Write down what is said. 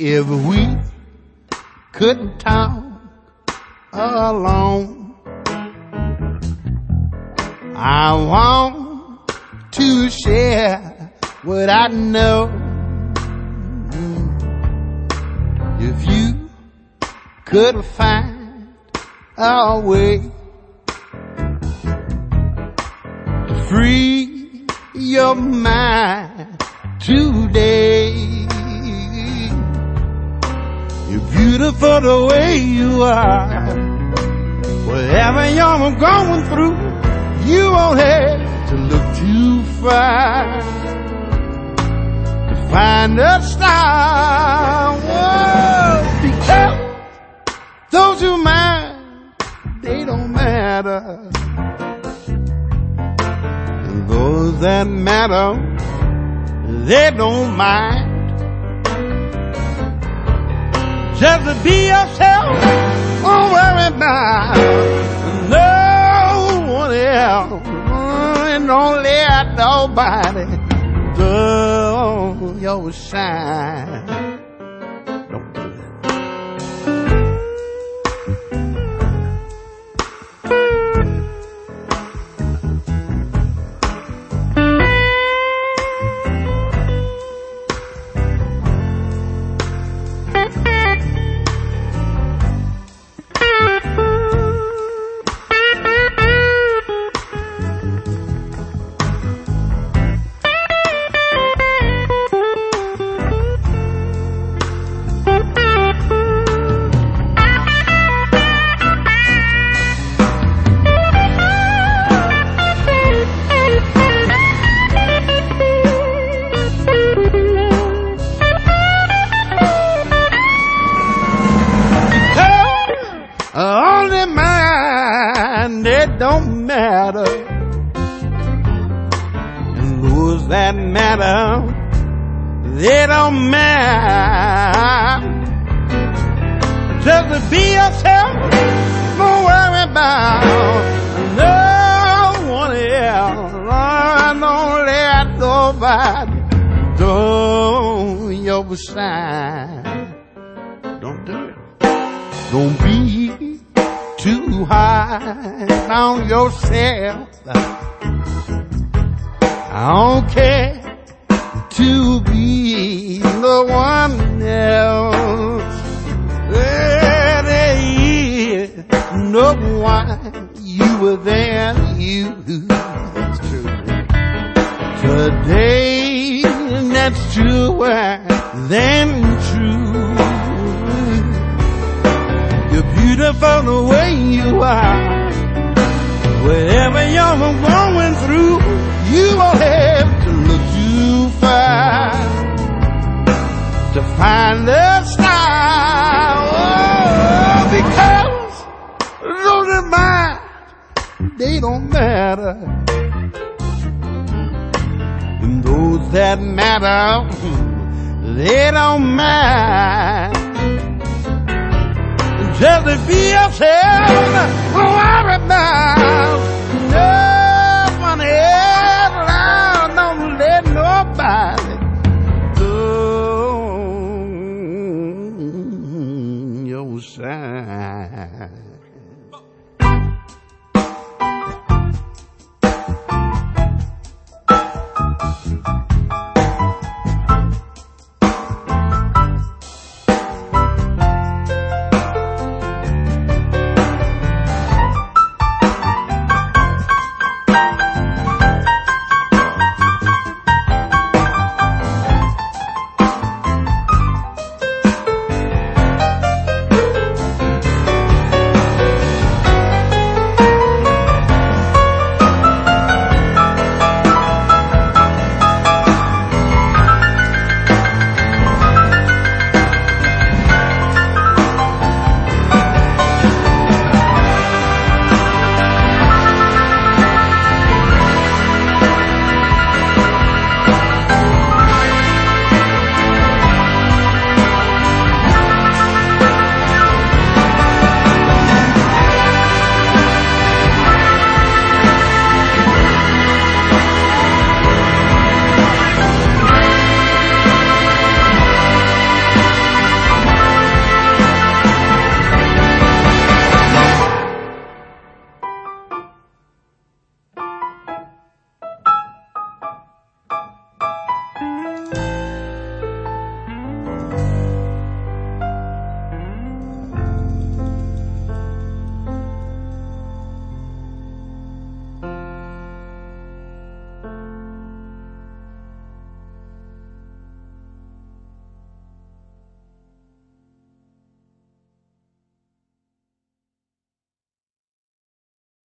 If we couldn't talk alone, I want to share what I know. If you could find a way to free your mind today, you're beautiful the way you are. Whatever you're going through, you won't have to look too far to find a star. Whoa, because those who mind, they don't matter. And those that matter, they don't mind. Just to be yourself, don't worry about no one else. And don't let nobody dull your shine. Don't do it. Only mine, it don't matter. And those that matter, they don't matter. Just to be yourself, don't worry about no one else. Don't let nobody dull your shine. Don't do it. Don't be too high on yourself. I don't care to be the one else. There is no one you were there. That's true. Today, that's truer than true. You're beautiful the way you are. Whatever you're going through, you won't have to look too far to find the star. Oh, because those that mind, they don't matter. And those that matter, they don't matter. Just to be yourself, don't worry about